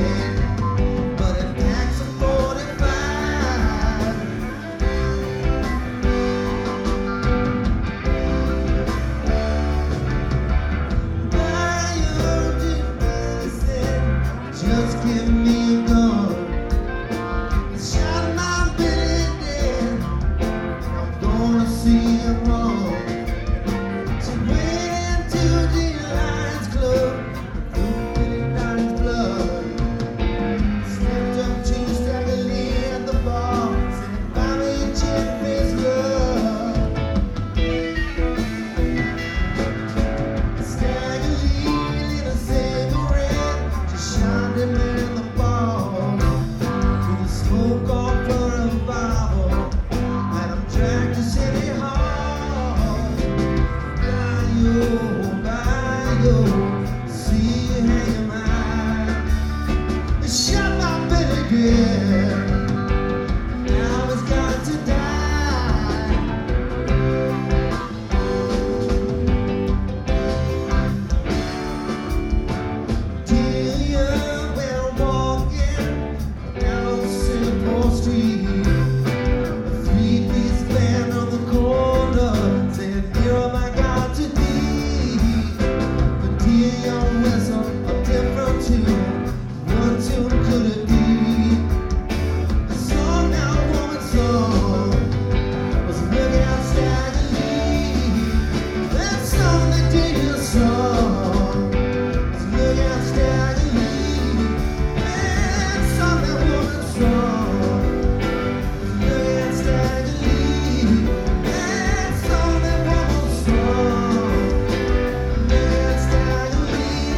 but it packs a 45. Buy your medicine, just give me a gun. Shot my Billy dead, I'm gonna see him run. So went into the Lions Club, threw Billy down his blood. Stepped up to Stagger Lee at the bar, said, "Buy me a chip-faced love." Stagger Lee lit a cigarette, just shined him in the ball. With the smoke off for a revival, had him dragged to City Hall. By-yo, see you hanging mine. They shot my Billy dead, now he's got to die. Delia, we're walking down Singapore Street. A three-piece band on the corner said, "Here am I got to be." But Delia whistle a different tune. What tune could it be? A song now, woman's song was looking out Stagger Lee. That song that Delia sung was looking out Stagger Lee. That song that woman sung was looking out Stagger Lee. That song that woman sung was looking out Stagger Lee.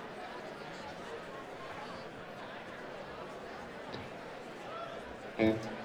and